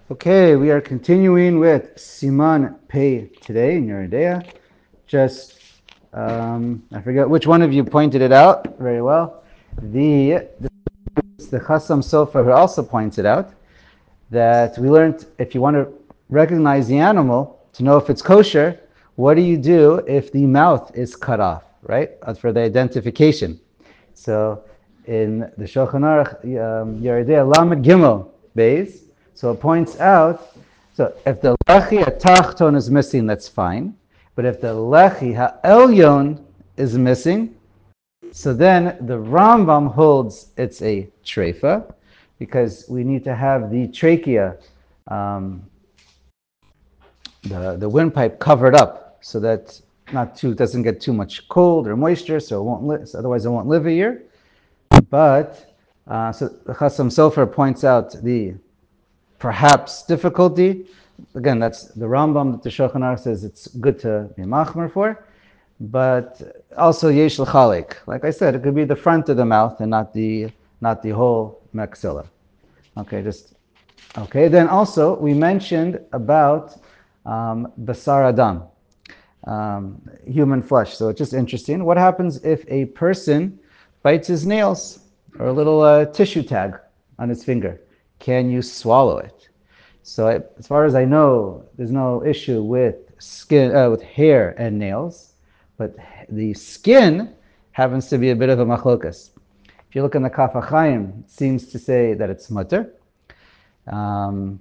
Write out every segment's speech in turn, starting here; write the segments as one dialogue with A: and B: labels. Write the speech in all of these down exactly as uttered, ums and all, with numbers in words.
A: Okay, we are continuing with Siman Pei today in Yoreh De'ah. Just, um, I forget which one of you pointed it out very well. The, the, the Chassam Sofer who also points it out that we learned if you want to recognize the animal to know if it's kosher, what do you do if the mouth is cut off, right? Uh, For the identification. So in the Shulchan Aruch, um, Yoreh De'ah Lamed Gimel Beis, so it points out, so if the lechi atachton is missing, that's fine. But if the lechi ha'elyon is missing, so then the Rambam holds it's a treifa, because we need to have the trachea, um, the, the windpipe covered up so that not too doesn't get too much cold or moisture, so it won't li- so otherwise it won't live a year. But uh, so the Chassam Sofer points out the perhaps difficulty. Again, that's the Rambam that the Shulchan Aruch says it's good to be machmer for. But also yesh l'chalik. Like I said, it could be the front of the mouth and not the not the whole maxilla. Okay, just okay. Then also we mentioned about um, basar adam, um, human flesh. So it's just interesting. What happens if a person bites his nails or a little uh, tissue tag on his finger? Can you swallow it? So I, as far as I know, there's no issue with skin, uh, with hair and nails, but the skin happens to be a bit of a machlokas. If you look in the Kaf HaChaim, it seems to say that it's mutter. Um,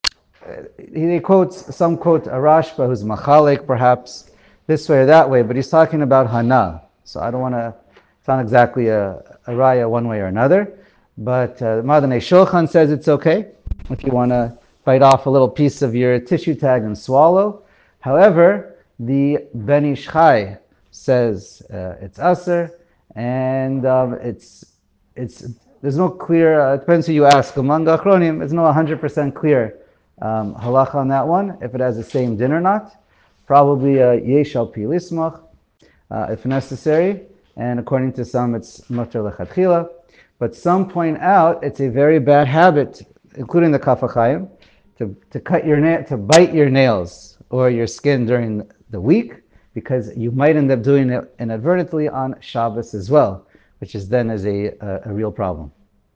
A: he quotes, some quote a Rashba who's machalik perhaps this way or that way, but he's talking about hana. So I don't want to, it's not exactly a, a raya one way or another, but uh, Madane Shulchan says it's okay if you want to bite off a little piece of your tissue tag and swallow. However, the Ben Ish Chai says uh, it's aser, and um, it's it's there's no clear. Uh, it depends who you ask. Among Achronim, there's no one hundred percent clear um, halacha on that one. If it has the same din or not, probably yesh al pi lismach if necessary, and according to some, it's mutter lechatchila. But some point out it's a very bad habit, including the Kaf HaChaim, to, to cut your na- to bite your nails or your skin during the week, because you might end up doing it inadvertently on Shabbos as well, which is then is a, a, a real problem.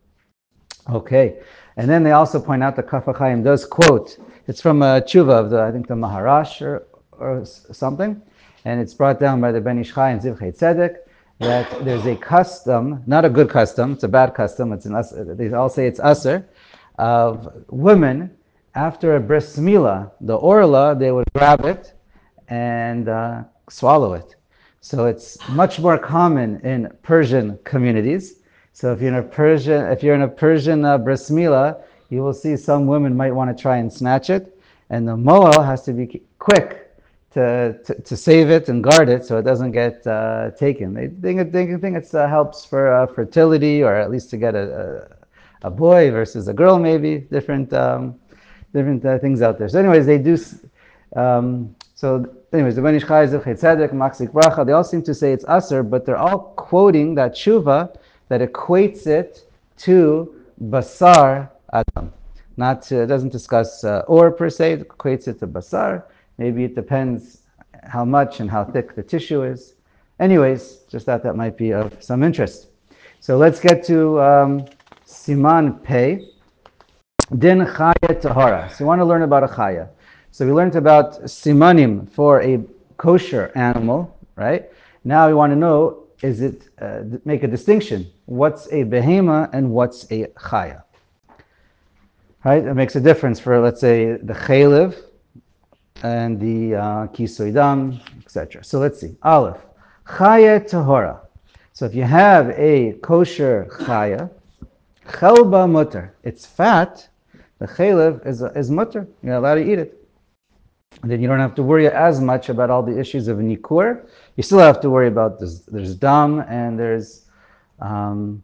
A: Okay, and then they also point out that Kaf HaChaim does quote, it's from a tshuva of the, I think the Maharash or, or something, and it's brought down by the Ben Ish Chai and Zivchei Tzedek, that there's a custom, not a good custom, it's a bad custom, it's an, they all say it's aser, of women, after a bris milah, the orla, they would grab it and uh, swallow it. So it's much more common in Persian communities. So if you're in a Persian, if you're in a Persian uh, bris milah, you will see some women might want to try and snatch it, and the moel has to be quick to, to, to save it and guard it so it doesn't get uh, taken. They think, they think it uh, helps for uh, fertility, or at least to get a, a, a boy versus a girl, maybe different um, different uh, things out there. So, anyways, they do. Um, so, anyways, the Ben Ish Chai, Zivchei Tzedek, Machzik Bracha, they all seem to say it's aser, but they're all quoting that tshuva that equates it to basar adam. Not to, it doesn't discuss uh, or per se, it equates it to basar. Maybe it depends how much and how thick the tissue is. Anyways, just thought that might be of some interest. So let's get to um, Siman Pei, Din Chaya Tahara. So we want to learn about a Chaya. So we learned about Simanim for a kosher animal, right? Now we want to know, is it, uh, make a distinction. What's a behema and what's a Chaya? Right? It makes a difference for, let's say, the Chaylev, and the uh, kisoidam, et cetera. So let's see. Aleph, chaya tahora. So if you have a kosher chaya, chelba mutter, it's fat. The chaylev is is mutter. You're allowed to eat it. And then you don't have to worry as much about all the issues of nikur. You still have to worry about this. There's dam and there's um,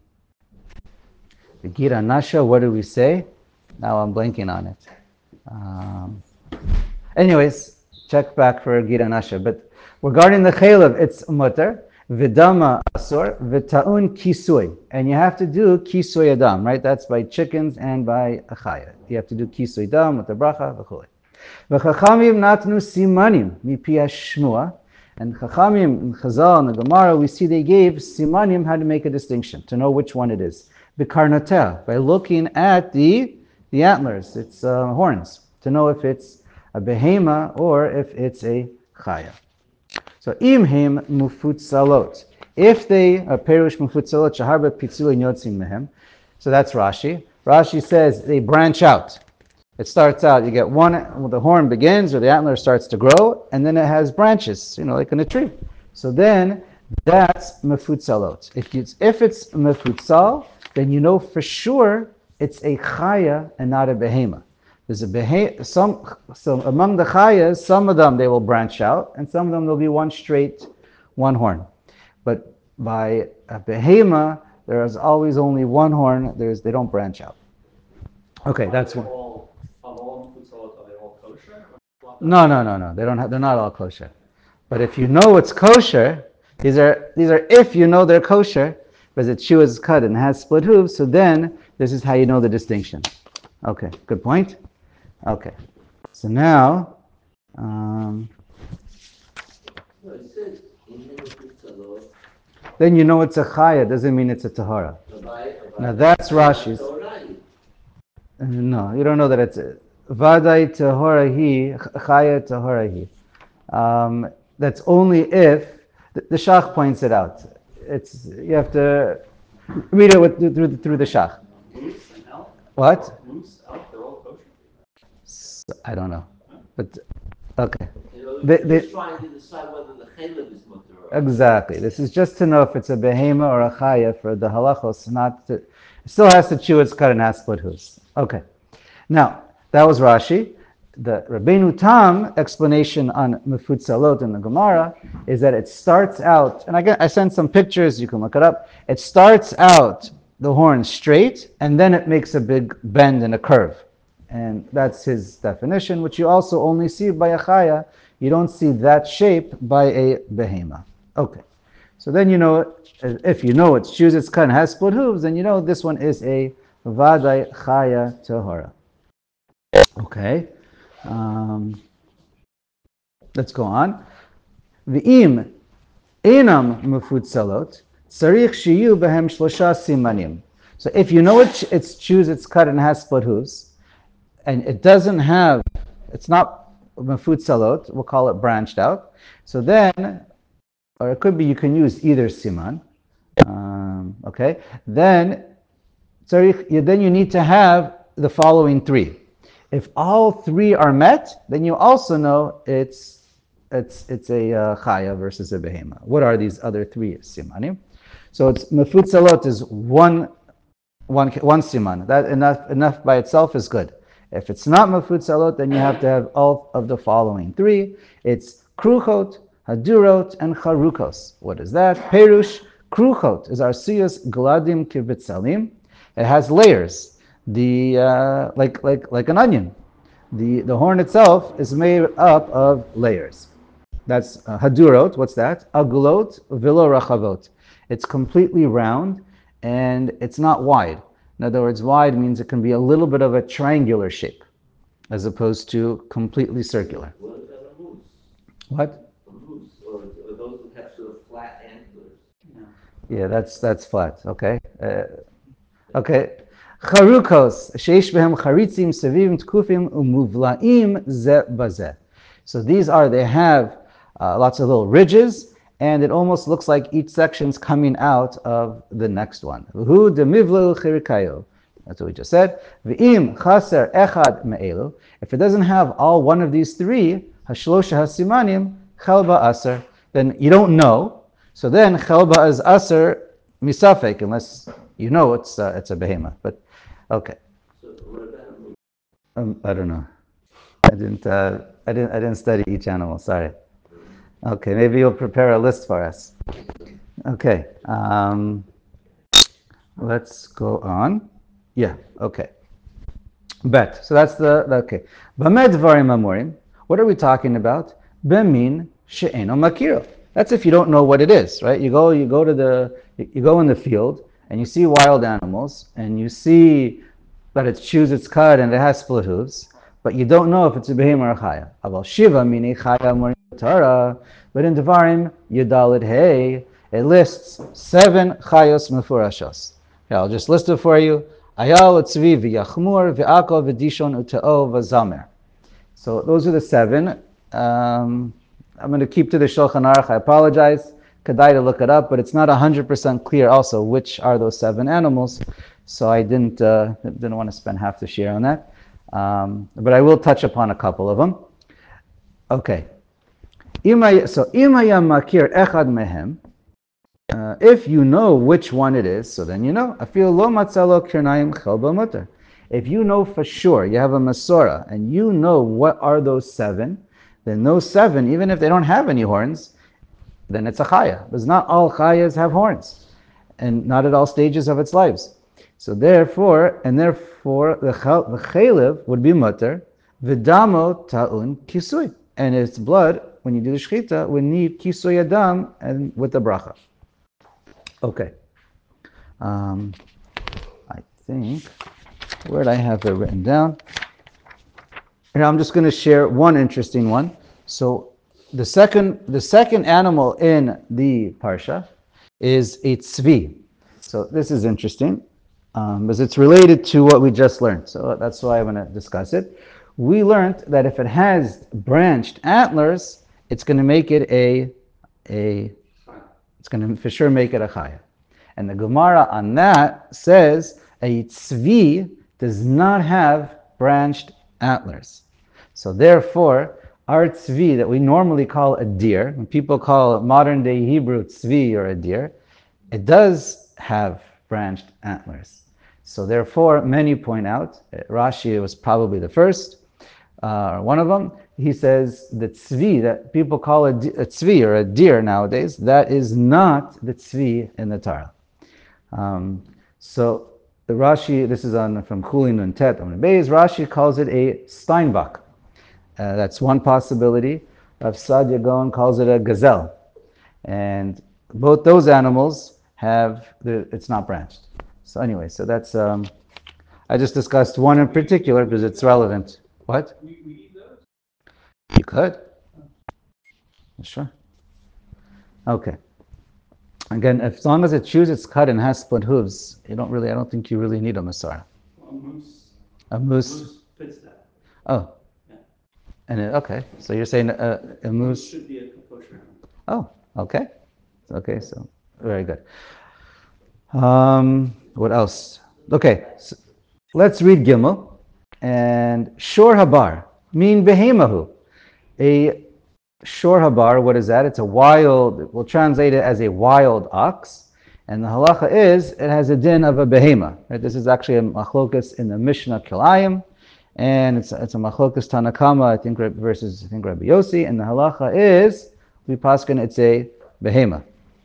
A: the gira nasha. What do we say? Now I'm blanking on it. Um, Anyways, check back for Gira Nasha. But regarding the Chaylev, it's mutter. Vidama asur, vitaun kisui. And you have to do kisui adam, right? That's by chickens and by achaya. You have to do kisui adam with the bracha, v'chule. V'chachamim natnu simanim mipi hashmua. And Chachamim, in Chazal, and the Gemara, we see they gave simanim how to make a distinction, to know which one it is. B'karnatel, by looking at the, the antlers, its uh, horns, to know if it's a behema or if it's a chaya. So imhim mufutsalot. If they are perush mufutsalot shaharba pitzulin yotzim mehem. So that's Rashi. Rashi says they branch out. It starts out, you get one, well, the horn begins or the antler starts to grow, and then it has branches, you know, like in a tree. So then that's mefutsalot. If it's, if it's mefutsal, then you know for sure it's a chaya and not a behema. There's a behe- some, so among the chayas, some of them they will branch out, and some of them there'll be one straight, one horn. But by a behema, there is always only one horn. There's they don't branch out. Okay, that's one. No, no, no, no. They don't have. They're not all kosher. But if you know it's kosher, these are these are if you know they're kosher, because the shoe is cut and has split hooves. So then this is how you know the distinction. Okay, good point. Okay, so now, um, then you know it's a chaya. Doesn't mean it's a tahara. Now that's Rashi's. No, you don't know that it's. A, Vadai tahorahi, chaya tahorahi. Um, that's only if the, the Shach points it out. It's you have to read it with, through the, through the Shach. What? I don't know, but okay. They, they, trying to decide whether the chaylev is mutter. Exactly. This is just to know if it's a behema or a chaya for the halachos. Not to, it still has to chew its cut and has split hooves. Okay. Now. That was Rashi. The Rabbeinu Tam explanation on mefutsalot in the Gemara is that it starts out, and I, get, I sent some pictures, you can look it up. It starts out the horn straight, and then it makes a big bend and a curve. And that's his definition, which you also only see by a chaya. You don't see that shape by a behema. Okay. So then you know, if you know it's shoes, it's cut and has split hooves, then you know this one is a vadai chaya tahora. Okay, um, let's go on. V'im enam mefutsalot tzarich shiyu behem shlosha simanim. So if you know it, it's choose, it's cut and has split hooves, and it doesn't have, it's not mefutsalot, we'll call it branched out. So then, or it could be you can use either siman. Um, okay, then tzarich, then you need to have the following three. If all three are met, then you also know it's it's it's a uh, chaya versus a behema. What are these other three simanim? So it's mefutsalot is one one one siman. That enough enough by itself is good. If it's not mefutsalot, then you have to have all of the following three. It's kruchot, hadurot, and charukos. What is that? Perush kruchot is arsiyos gladim kivitzalim. It has layers. The uh, like like like an onion, the the horn itself is made up of layers. That's uh, hadurot. What's that? Agulot velo rachavot. It's completely round and it's not wide. In other words, wide means it can be a little bit of a triangular shape, as opposed to completely circular.
B: What about a moose?
A: What?
B: A moose, or, or those who have sort of flat antlers.
A: Yeah, yeah that's that's flat. Okay. Uh, okay. Charukos, sheish behem charitzim sevim tkufim umuvlaim ze bazeh. So these are, they have uh, lots of little ridges, and it almost looks like each section's coming out of the next one. V'hu demivlu chirikayo. That's what we just said. V'im chaser echad me'elu. If it doesn't have all one of these three, hashlosha hasimanim chelba aser, then you don't know. So then chelba is aser misafek, unless you know it's uh, it's a behema. But okay.
B: So what about a moose?
A: Um, I don't know. I didn't. Uh, I didn't. I didn't study each animal. Sorry. Okay, maybe you'll prepare a list for us. Okay. Um, let's go on. Yeah. Okay. Bet. So that's the, the okay. B'med dvarim amorim. What are we talking about? B'min she'eno makiro. That's if you don't know what it is, right? You go, you go to the, you go in the field and you see wild animals and you see that it chews its cud and it has split hooves, but you don't know if it's a behema or a chaya. Aval shiva mini chaya morim Torah, but in Devarim Yudalid Hey, it lists seven chayos mefurashos. Yeah, I'll just list it for you. Ayal, Tzvi, V'Yachmur, V'Akol, V'Dishon, U'Ta'o, V'Zamer. So those are the seven. Um, I'm going to keep to the Shulchan Aruch. I apologize. Kedai to look it up, but it's not one hundred percent clear also which are those seven animals. So I didn't uh, didn't want to spend half the share on that. Um, but I will touch upon a couple of them. Okay. So, Imaya Makir Echad Mehem. Uh, if you know which one it is, so then you know. Afil lo matzalo kirnayim chel b'mutar. If you know for sure, you have a Masorah, and you know what are those seven, then those seven, even if they don't have any horns, then it's a chaya. Because not all chayas have horns, and not at all stages of its lives. So therefore, and therefore, the the chaylev would be mutar, v'damo ta'un kisui, and its blood, when you do the shechita, would need kisui adam and with the bracha. Okay. Um, I think, where did I have it written down? Here, I'm just going to share one interesting one. So the second, the second animal in the parsha is a tzvi. So this is interesting um, because it's related to what we just learned. So that's why I want to discuss it. We learned that if it has branched antlers, it's going to make it a a It's going to for sure make it a chaya. And the Gemara on that says a tzvi does not have branched antlers. So therefore, our tzvi that we normally call a deer, when people call modern day Hebrew tzvi or a deer, it does have branched antlers. So therefore, many point out, Rashi was probably the first, uh, or one of them, he says the tzvi that people call a, a tzvi or a deer nowadays, that is not the tzvi in the Torah. Um, so the Rashi, this is on from Chulin and Tet on the Beis, Rashi calls it a steinbok. Uh, that's one possibility. Rav Sadia Gaon calls it a gazelle. And both those animals have, the, it's not branched. So anyway, so that's, um, I just discussed one in particular because it's relevant. What?
C: We, we eat those?
A: You could. Sure. Okay. Again, as long as it chews its cud and has split hooves, you don't really, I don't think you really need a masara.
C: A moose.
A: A moose.
C: Moose fits that.
A: Oh.
C: Yeah.
A: And it, okay, so you're saying a, a moose.
C: Should be a kosher.
A: Oh, okay. Okay, so very good. Um, what else? Okay, so let's read Gimel. And Shor Habar, mean behemahu. A Shor Habar, what is that? It's a wild, we'll translate it as a wild ox. And the halacha is, it has a din of a behema. Right? This is actually a machlokas in the Mishnah Kilayim. And it's, it's a machlokas Tanakama, I think, versus, I think, Rabbi Yossi. And the halacha is, we paskin, it's a behema.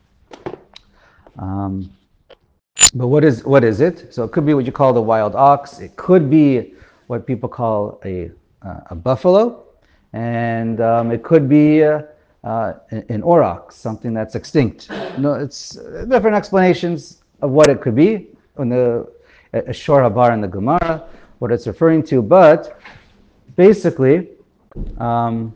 A: Um, but what is what is it? So it could be what you call the wild ox. It could be what people call a uh, a buffalo, and um, it could be uh, uh, an aurochs, something that's extinct. No, it's different explanations of what it could be in the a shor habar in the Gemara, what it's referring to. But basically, um,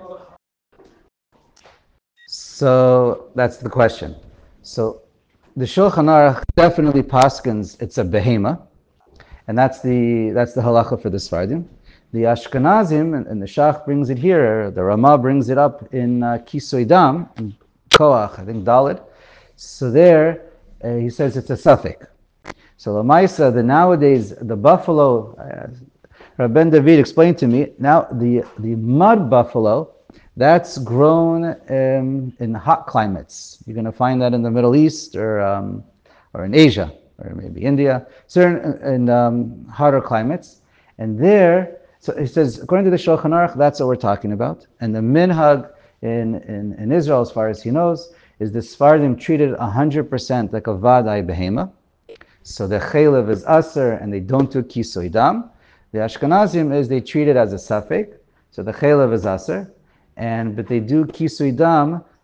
A: so that's the question. So the Shulchan Aruch definitely paskins it's a behema. And that's the that's the halacha for the Sfardim. The Ashkenazim, and, and the Shach brings it here, the Ramah brings it up in uh, Kisoy Dam, in Koach, I think Dalit. So there, uh, he says it's a suffix. So Lamaisa, the nowadays, the buffalo, uh, Rabben David explained to me, now the, the mud buffalo, that's grown um, in hot climates. You're going to find that in the Middle East or um, or in Asia, or maybe India, certain in um, hotter climates. And there, so he says, according to the Shulchan Aruch, that's what we're talking about. And the minhag in, in, in Israel, as far as he knows, is the Sfardim treated one hundred percent like a vadai behema. So the chaylev is aser, and they don't do kisoy dam. The Ashkenazim is they treat it as a safek, so the chaylev is aser, and but they do kisoy dam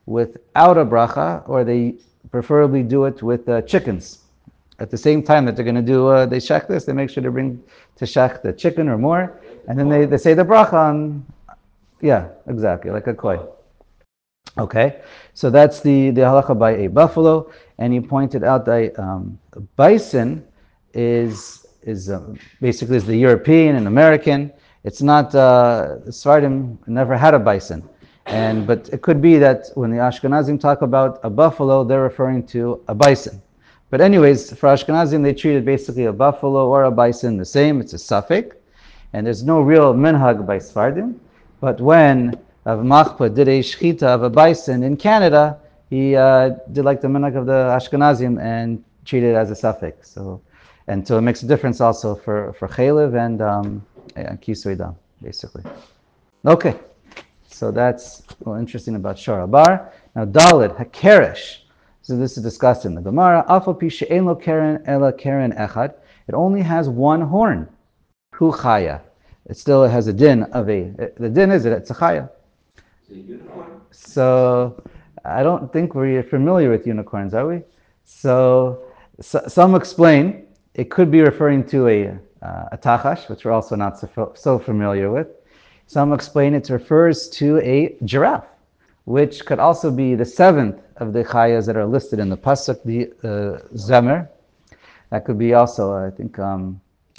A: without a bracha, or they preferably do it with uh, chickens. At the same time that they're going to do, uh, they shech this, they make sure to bring to shech the chicken or more, and then they, they say the bracha on, yeah, exactly, like a koi. Okay, so that's the, the halacha by a buffalo, and he pointed out that um, bison is is uh, basically is the European and American. It's not uh, Sephardim never had a bison, and but it could be that when the Ashkenazim talk about a buffalo, they're referring to a bison. But anyways, for Ashkenazim, they treated basically a buffalo or a bison the same. It's a suffix, and there's no real minhag by Sephardim. But when Rav Machpa did a shechita of a bison in Canada, he uh, did like the minhag of the Ashkenazim and treated it as a suffix. So, and so it makes a difference also for for chaylev and um, yeah, kisui dam, basically. Okay, so that's well, interesting about Shara Bar. Now Dalit Hakeresh. So this is discussed in the Gemara. Afal pi she'en lo keren ela keren echad. It only has one horn. Hu chaya. It still has a din of a. The din is that it's a chaya.
B: It's a unicorn?
A: So I don't think we're familiar with unicorns, are we? So, so some explain it could be referring to a uh, a tachash, which we're also not so, so familiar with. Some explain it refers to a giraffe, which could also be the seventh of the chayas that are listed in the pasuk, the uh, zemer. That could be also, I think, um,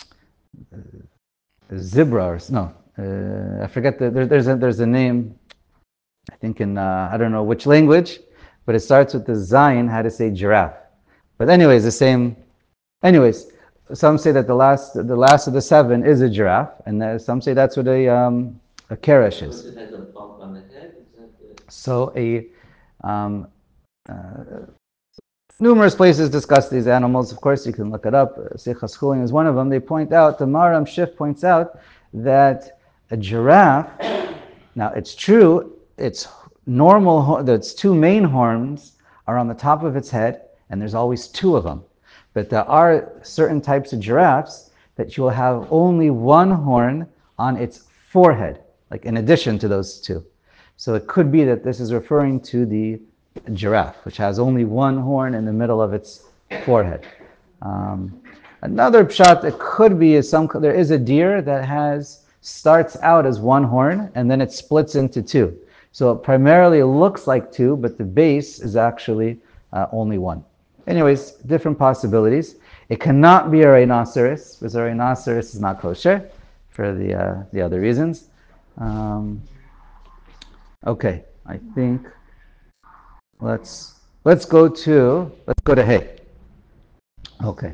A: zebra or no, uh, I forget the there, there's a there's a name. I think in, uh, I don't know which language, but it starts with the Zion, how to say giraffe. But anyways, the same, anyways, some say that the last the last of the seven is a giraffe, and uh, some say that's what a, um, a keresh is.
B: So it has a bump on the head? Is that the...
A: So a, um, uh, numerous places discuss these animals. Of course, you can look it up. Seichas Chulin is one of them. They point out, the Maram Shif points out that a giraffe, now it's true, its normal, its two main horns are on the top of its head, and there's always two of them. But there are certain types of giraffes that you will have only one horn on its forehead, like in addition to those two. So it could be that this is referring to the giraffe, which has only one horn in the middle of its forehead. Um, another pshat it could be is some, there is a deer that has, starts out as one horn, and then it splits into two. So it primarily looks like two, but the base is actually uh, only one. Anyways, different possibilities. It cannot be a rhinoceros, because a rhinoceros is not kosher for the uh, the other reasons. Um, okay, I think let's let's go to let's go to hay. Okay.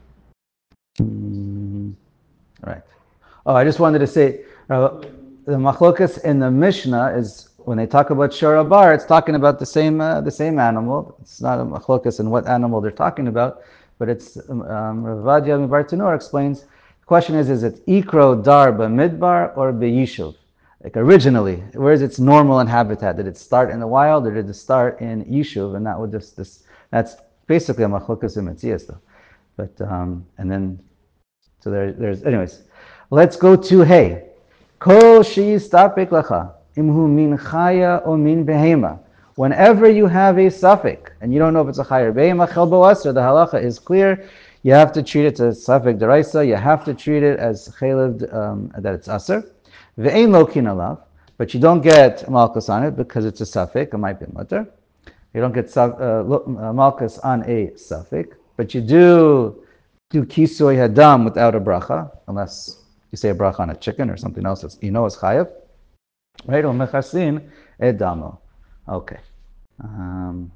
A: Mm, all right. Oh, I just wanted to say uh, the machlokas in the Mishnah is, when they talk about Shara Bar, it's talking about the same uh, the same animal. It's not a machlokas in what animal they're talking about, but it's um, Rav Vadia Mibartanur explains. The question is: is it ikro dar b'midbar or b'yishuv? Like originally, where is its normal and habitat? Did it start in the wild or did it start in yishuv? And that would just this that's basically a machlokas in Metzias, though. But um, and then so there, there's anyways. Let's go to hay. Kol she'istapek lacha. Imhu min chaya or min behema. Whenever you have a suffix, and you don't know if it's a chaya or behema, chelbo aser, the halacha is clear. You have to treat it as suffix deraisa. You have to treat it as chaylev, um, that it's aser. Ve'ein lokin alav, but you don't get malchus on it because it's a suffix. It might be mutter. You don't get uh, malchus on a suffix, but you do do kisui hadam without a bracha, unless you say a bracha on a chicken or something else that's, you know, is chayav. Right? Or mechasin edamo. Okay. Um,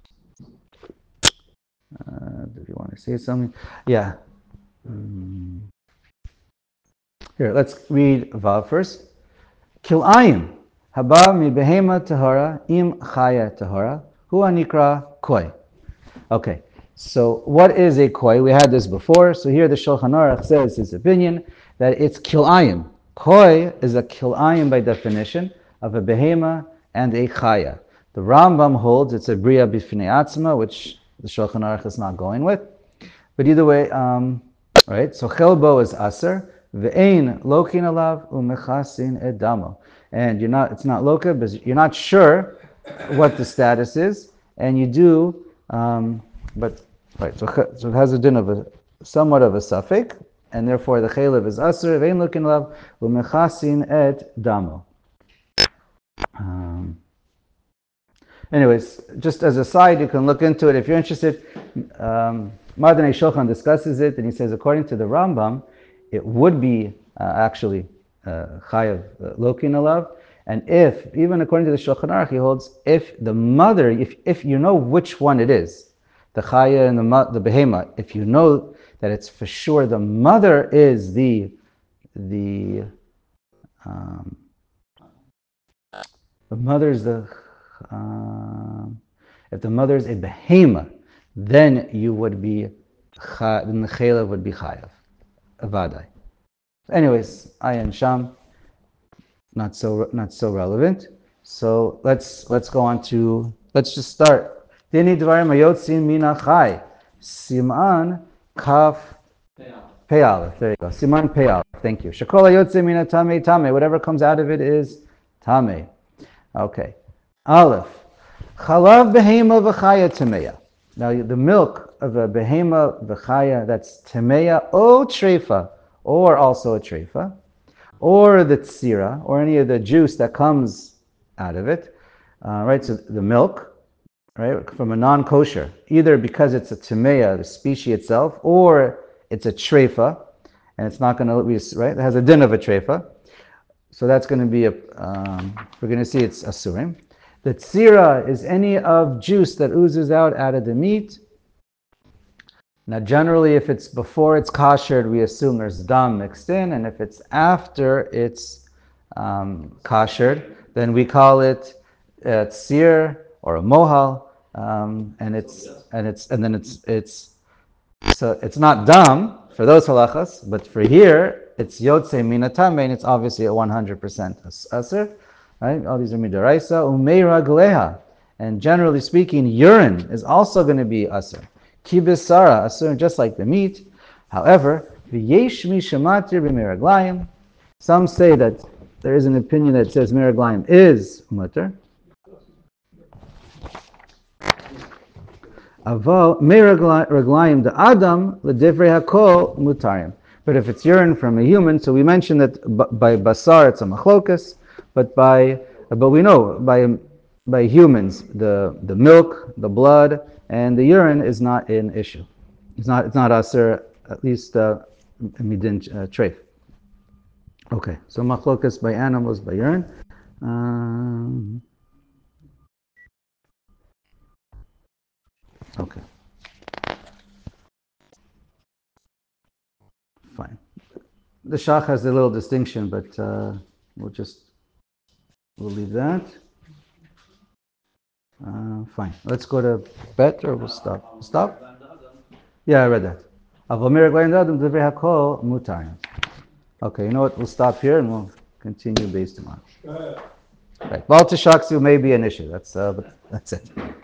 A: uh, do you want to say something? Yeah. Mm. Here, let's read Vav first. Kilayim haba mi behema tahara im chaya tahara hu anikra koi. Okay. So what is a koi? We had this before. So here the Shulchan Aruch says his opinion that it's kilayim. Koi is a kilayim by definition of a behema and a chaya. The Rambam holds it's a bria b'fnei atzma, which the Shulchan Aruch is not going with. But either way, um, right? So chelbo is aser, ve'ein lokin alav u'mechasin edamo, and you're not. It's not loka, but you're not sure what the status is, and you do, um, but right. So, so it has a din of a somewhat of a suffix, and therefore the chaylev is aser. Vein looking love umechasin et damo. Um, anyways, just as a side, you can look into it if you're interested. Um, Mardanei Shulchan discusses it, and he says, according to the Rambam, it would be uh, actually uh, chayav uh, lokin alav. And if, even according to the Shulchan Aruch, he holds, if the mother, if, if you know which one it is, the chaya and the, the behema, if you know that it's for sure the mother is the, the, um, the mother is the, um, if the mother is a behema, then you would be, then the chaylev would be chayav, avadai. Anyways, ayin sham. Not so not so relevant. So let's let's go on to let's just start. Dini dvarim hayotzin mina chai. Siman kaf pei aleph. There you go. Siman pei aleph. Thank you. Shekol hayotzin mina tamei tamei. Whatever comes out of it is tamei. Okay. Aleph. Chalav behema v'chaya tameya. Now the milk of a behema v'chaya, that's tameya o treifa, or also a treifa, or the tsira, or any of the juice that comes out of it, uh, right? So the milk, right, from a non-kosher, either because it's a tameya, the species itself, or it's a treifa, and it's not going to be, right? It has a din of a treifa, so that's going to be a. Um, we're going to see it's asurim. The tsira is any of juice that oozes out out of the meat. Now, generally, if it's before it's koshered, we assume there's dam mixed in, and if it's after it's um, koshered, then we call it a tsir or a mohal, um, and it's and it's and then it's it's so it's not dam for those halachas, but for here it's yotze minatame, and it's obviously a one hundred percent aser, right? All these are midaraisa umeira gleha, and generally speaking, urine is also going to be aser. Kibisara, asur, just like the meat. However, v'yesh mi shematir b'meraglayim. Some say that there is an opinion that says meraglayim is mutter. Aval meraglayim the adam l'divrei hakol mutarim. But if it's urine from a human, so we mentioned that by basar it's a machlokas, but by but we know by by humans the the milk, the blood, and the urine is not an issue. It's not. It's not aser, at least uh, midin uh, treif. Okay, so machlokas by animals, by urine. Um, okay, fine. The shach has a little distinction, but uh, we'll just we'll leave that. Uh, fine. Let's go to bet, or we'll stop. Stop? Yeah, I read that. Okay, you know what? We'll stop here and we'll continue based tomorrow. Right. Baltashaksu may be an issue. That's uh, but that's it.